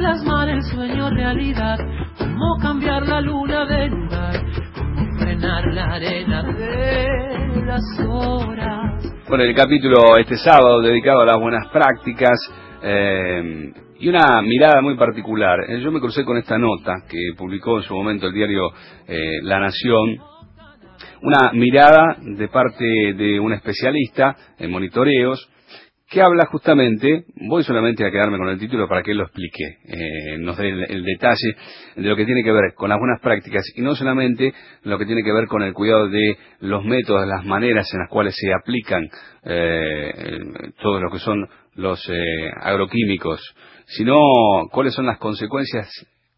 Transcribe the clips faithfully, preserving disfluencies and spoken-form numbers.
plasmar el sueño realidad, cómo cambiar la luna de lugar, cómo frenar la arena de las horas. Bueno, el capítulo este sábado dedicado a las buenas prácticas eh, y una mirada muy particular. Eh, yo me crucé con esta nota que publicó en su momento el diario eh, La Nación, una mirada de parte de un especialista en monitoreos que habla justamente, voy solamente a quedarme con el título para que él lo explique, eh, nos dé el, el detalle de lo que tiene que ver con las buenas prácticas y no solamente lo que tiene que ver con el cuidado de los métodos, las maneras en las cuales se aplican eh, todo lo que son los eh, agroquímicos, sino cuáles son las consecuencias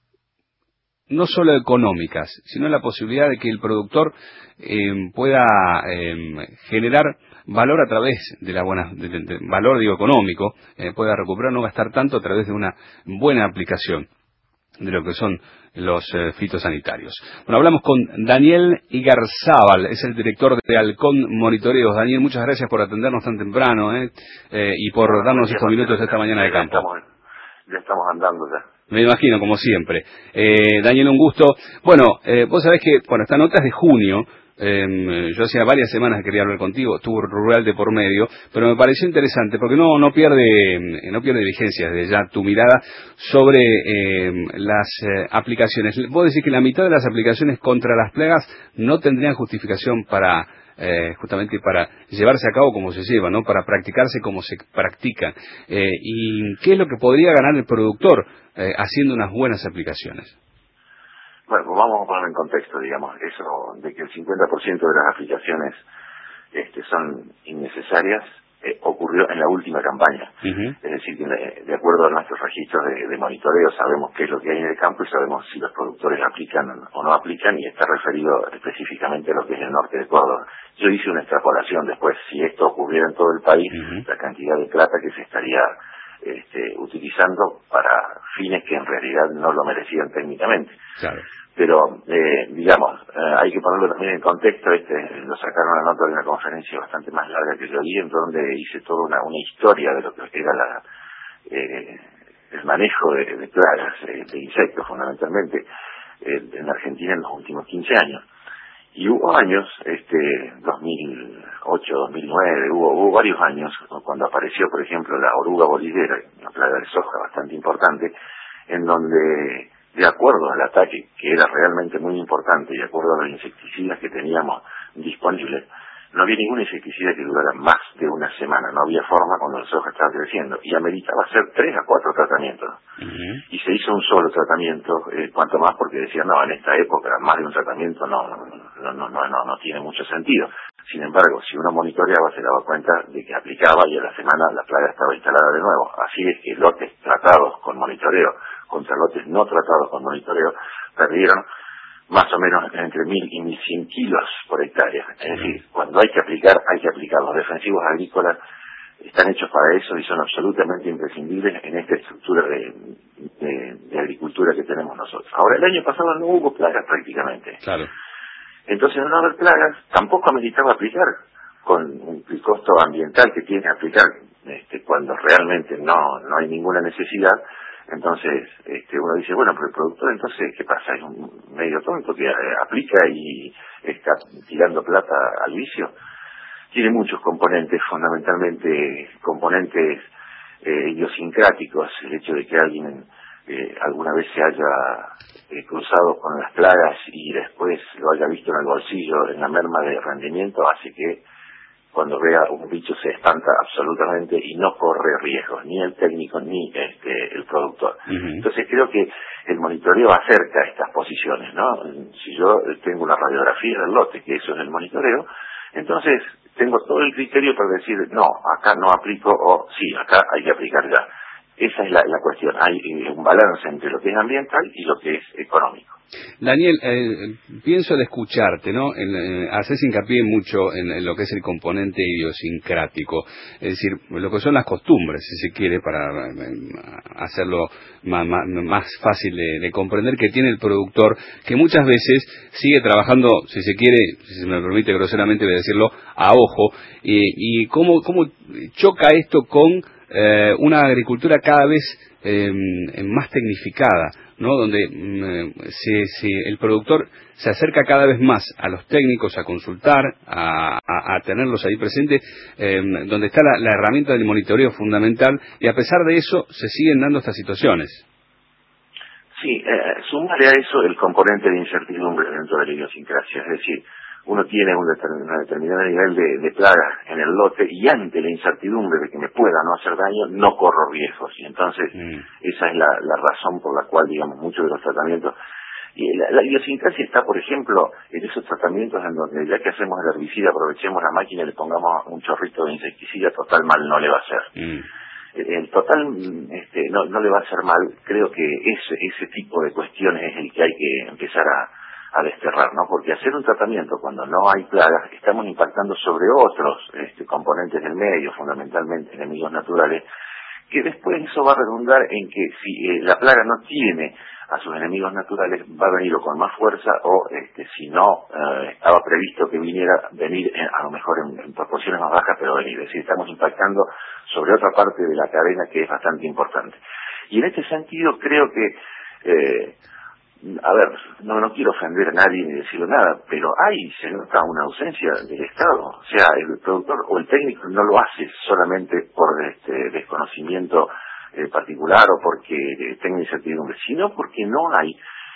no solo económicas, sino la posibilidad de que el productor eh, pueda eh, generar valor a través de la buena, de, de, de, valor digo económico, eh, pueda recuperar, no gastar tanto a través de una buena aplicación de lo que son los eh, fitosanitarios. Bueno, hablamos con Daniel Igarzábal, es el director de Halcón Monitoreos. Daniel, muchas gracias por atendernos tan temprano eh, eh, y por bueno, darnos estos minutos de esta mañana de campo. Ya estamos, ya estamos andando ya. Me imagino, como siempre. Eh, Daniel, un gusto. Bueno, eh, vos sabés que, bueno, esta nota es de junio. Eh, yo hacía varias semanas que quería hablar contigo, estuvo Rural de por medio, pero me pareció interesante porque no no pierde no pierde vigencia desde ya tu mirada sobre eh, las eh, aplicaciones. Vos decís que la mitad de las aplicaciones contra las plagas no tendrían justificación para eh, justamente para llevarse a cabo como se lleva, ¿no? Para practicarse como se practica. Eh, ¿Y qué es lo que podría ganar el productor eh, haciendo unas buenas aplicaciones? Bueno, pues vamos a poner en contexto, digamos, eso de que el cincuenta por ciento de las aplicaciones este, son innecesarias, eh, ocurrió en la última campaña. Uh-huh. Es decir, que de, de acuerdo a nuestros registros de, de monitoreo sabemos qué es lo que hay en el campo y sabemos si los productores aplican o no aplican, y está referido específicamente a lo que es el norte de Córdoba. Yo hice una extrapolación después, si esto ocurriera en todo el país, uh-huh, la cantidad de plata que se estaría este, utilizando para fines que en realidad no lo merecían técnicamente. Claro. Pero, eh, digamos, eh, hay que ponerlo también en contexto. Este, lo sacaron a nota de una conferencia bastante más larga que yo di, en donde hice toda una, una historia de lo que era la, eh, el manejo de, de plagas, eh, de insectos fundamentalmente, eh, en Argentina en los últimos quince años. Y hubo años, este, dos mil ocho, dos mil nueve, hubo, hubo varios años, cuando apareció, por ejemplo, la oruga bolillera, una plaga de soja bastante importante, en donde, de acuerdo al ataque, que era realmente muy importante, y de acuerdo a los insecticidas que teníamos disponibles, no había ningún insecticida que durara más de una semana, no había forma cuando la soja estaba creciendo, y ameritaba hacer tres a cuatro tratamientos. Uh-huh. Y se hizo un solo tratamiento, eh, cuanto más porque decían, no, en esta época más de un tratamiento no, no, no, no, no, no, no tiene mucho sentido. Sin embargo, si uno monitoreaba, se daba cuenta de que aplicaba y a la semana la plaga estaba instalada de nuevo. Así es que lotes tratados con monitoreo contra lotes no tratados con monitoreo perdieron más o menos entre mil y mil cien kilos por hectárea. Es decir, cuando hay que aplicar, hay que aplicar. Los defensivos agrícolas están hechos para eso y son absolutamente imprescindibles en esta estructura de, de, de agricultura que tenemos nosotros. Ahora, el año pasado no hubo plagas prácticamente. Claro. Entonces, al no haber plagas, tampoco ameritaba aplicar, con el costo ambiental que tiene aplicar, este, cuando realmente no, no hay ninguna necesidad. Entonces, este, uno dice, bueno, pero el productor, entonces, ¿qué pasa? ¿Es un medio tonto que eh, aplica y está tirando plata al vicio? Tiene muchos componentes, fundamentalmente componentes eh, idiosincráticos. El hecho de que alguien eh, alguna vez se haya eh, cruzado con las plagas y después lo haya visto en el bolsillo en la merma de rendimiento hace que cuando vea un bicho se espanta absolutamente y no corre riesgos, ni el técnico ni este el productor. Uh-huh. Entonces creo que el monitoreo acerca estas posiciones, ¿no? Si yo tengo una radiografía del lote, que eso es el monitoreo, entonces tengo todo el criterio para decir, no, acá no aplico, o sí, acá hay que aplicar ya. Esa es la, la cuestión. Hay eh, un balance entre lo que es ambiental y lo que es económico. Daniel, eh, pienso al escucharte, ¿no? En, eh, haces hincapié mucho en, en lo que es el componente idiosincrático, es decir, lo que son las costumbres, si se quiere, para eh, hacerlo más, más, más fácil de, de comprender, que tiene el productor, que muchas veces sigue trabajando, si se quiere, si se me permite groseramente decirlo, a ojo, y, y cómo, cómo choca esto con eh, una agricultura cada vez eh, más tecnificada, ¿no? Donde eh, se, se, el productor se acerca cada vez más a los técnicos, a consultar, a, a, a tenerlos ahí presentes, eh, donde está la, la herramienta del monitoreo fundamental, y a pesar de eso se siguen dando estas situaciones. Sí, eh, sumarle a eso el componente de incertidumbre dentro de la idiosincrasia, es decir, uno tiene un determinado, un determinado nivel de, de plaga en el lote y ante la incertidumbre de que me pueda no hacer daño, no corro riesgos. Y entonces mm. esa es la, la razón por la cual, digamos, muchos de los tratamientos... Y la, la idiosincrasia está, por ejemplo, en esos tratamientos en donde ya que hacemos el herbicida, aprovechemos la máquina y le pongamos un chorrito de insecticida, total mal no le va a hacer. Mm. El total este, no, no le va a hacer mal. Creo que ese, ese tipo de cuestiones es el que hay que empezar a, a desterrar, ¿no? Porque hacer un tratamiento cuando no hay plagas, estamos impactando sobre otros este, componentes del medio, fundamentalmente enemigos naturales, que después eso va a redundar en que si eh, la plaga no tiene a sus enemigos naturales, va a venir o con más fuerza o este, si no eh, estaba previsto que viniera, venir en, a lo mejor en, en proporciones más bajas, pero venir. Es decir, estamos impactando sobre otra parte de la cadena que es bastante importante. Y en este sentido creo que, eh, a ver, no, no quiero ofender a nadie ni decirlo nada, pero ahí se nota una ausencia del Estado. O sea, el productor o el técnico no lo hace solamente por este desconocimiento eh, particular o porque eh, tenga incertidumbre, sino porque no hay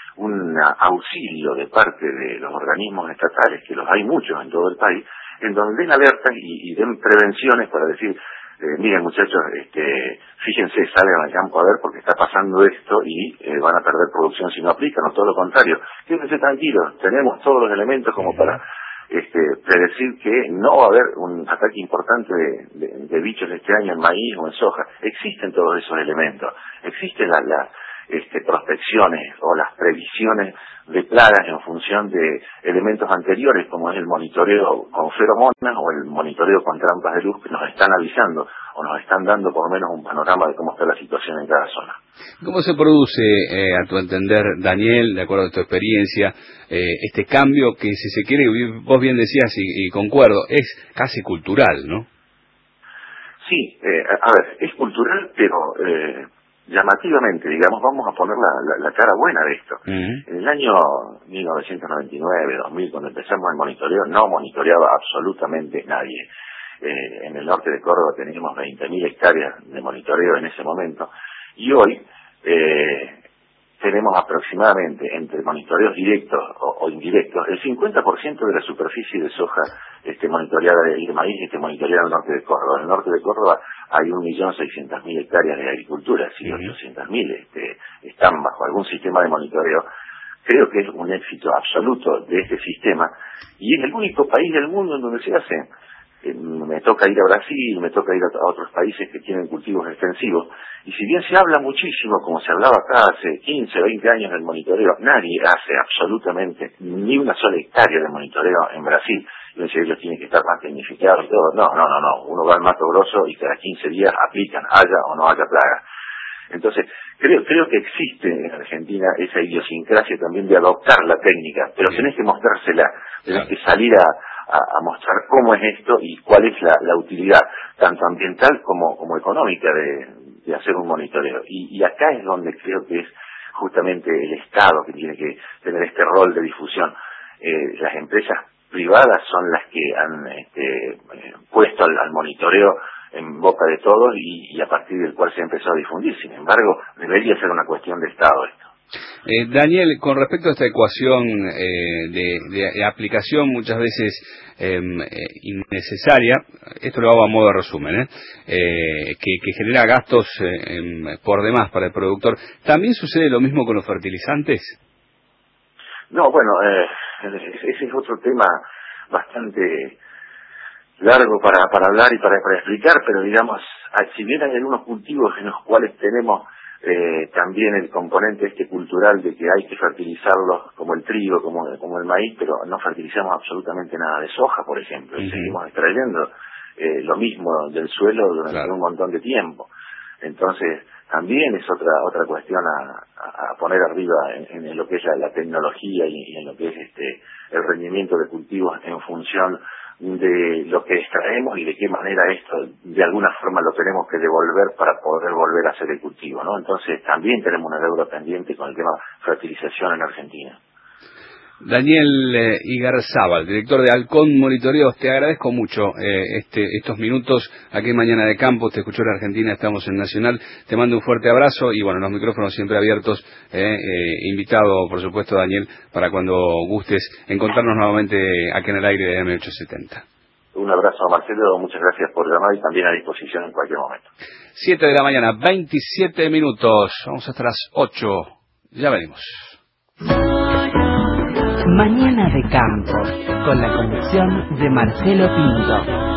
un auxilio de parte de los organismos estatales, que los hay muchos en todo el país, en donde den alertas y, y den prevenciones para decir, Eh, miren muchachos, este, fíjense, salgan al campo a ver porque está pasando esto y eh, van a perder producción si no aplican, o todo lo contrario. Quédense tranquilos, tenemos todos los elementos como para este, predecir que no va a haber un ataque importante de, de, de bichos este año en maíz o en soja. Existen todos esos elementos, existen las la, este, prospecciones o las previsiones de plagas en función de elementos anteriores, como es el monitoreo con feromonas o el monitoreo con trampas de luz, que nos están avisando o nos están dando por lo menos un panorama de cómo está la situación en cada zona. ¿Cómo se produce, eh, a tu entender, Daniel, de acuerdo a tu experiencia, eh, este cambio que, si se quiere, vos bien decías y, y concuerdo, es casi cultural, ¿no? Sí, eh, a ver, es cultural, pero... Eh, llamativamente, digamos, vamos a poner la, la, la cara buena de esto. Uh-huh. En el año mil novecientos noventa y nueve, dos mil, cuando empezamos el monitoreo, no monitoreaba absolutamente nadie. Eh, en el norte de Córdoba teníamos veinte mil hectáreas de monitoreo en ese momento, y hoy eh, tenemos aproximadamente, entre monitoreos directos o, o indirectos, el cincuenta por ciento de la superficie de soja este, monitoreada y de maíz este, monitoreada en el norte de Córdoba. En el norte de Córdoba hay un millón seiscientas mil hectáreas de agricultura, si ochocientas mil este, están bajo algún sistema de monitoreo. Creo que es un éxito absoluto de este sistema y es el único país del mundo en donde se hace. Eh, me toca ir a Brasil, me toca ir a, a otros países que tienen cultivos extensivos, y si bien se habla muchísimo, como se hablaba acá hace quince, veinte años del monitoreo, nadie hace absolutamente ni una sola hectárea de monitoreo en Brasil. Y uno dice, ellos tienen que estar más tecnificados y todo. No, no, no, no. Uno va al Mato Grosso y cada quince días aplican, haya o no haya plaga. Entonces, creo creo que existe en Argentina esa idiosincrasia también de adoptar la técnica, pero sí. Tenés que mostrársela, tenés que salir a, a, a mostrar cómo es esto y cuál es la, la utilidad, tanto ambiental como, como económica de, de hacer un monitoreo. Y, y acá es donde creo que es justamente el Estado que tiene que tener este rol de difusión. Eh, las empresas privadas son las que han este, eh, puesto al, al monitoreo en boca de todos y, y a partir del cual se empezó a difundir. Sin embargo, debería ser una cuestión de Estado esto. Eh, Daniel, con respecto a esta ecuación eh, de, de, de aplicación muchas veces eh, innecesaria, esto lo hago a modo de resumen, ¿eh? Eh, que, que genera gastos eh, por demás para el productor, ¿también sucede lo mismo con los fertilizantes? No, bueno, eh, ese es otro tema bastante largo para, para hablar y para, para explicar, pero digamos, si bien hay algunos cultivos en los cuales tenemos eh, también el componente este cultural de que hay que fertilizarlos, como el trigo, como, como el maíz, pero no fertilizamos absolutamente nada de soja, por ejemplo, y uh-huh. seguimos extrayendo eh, lo mismo del suelo durante claro. un montón de tiempo. Entonces, también es otra otra cuestión a, a poner arriba en, en lo que es la, la tecnología y, y en lo que es este el rendimiento de cultivos en función de lo que extraemos y de qué manera esto de alguna forma lo tenemos que devolver para poder volver a hacer el cultivo, ¿no? Entonces también tenemos una deuda pendiente con el tema fertilización en Argentina. Daniel eh, Igarzábal, director de Halcón Monitoreos, te agradezco mucho eh, este, estos minutos aquí en Mañana de Campo. Te escuchó en Argentina, estamos en Nacional. Te mando un fuerte abrazo y bueno, los micrófonos siempre abiertos. Eh, eh, invitado, por supuesto, Daniel, para cuando gustes encontrarnos nuevamente aquí en el aire de M ochocientos setenta. Un abrazo, Marcelo, muchas gracias por llamar y también a disposición en cualquier momento. siete de la mañana, veintisiete minutos. Vamos hasta las ocho. Ya venimos. Mañana de Campo, con la conducción de Marcelo Pinto.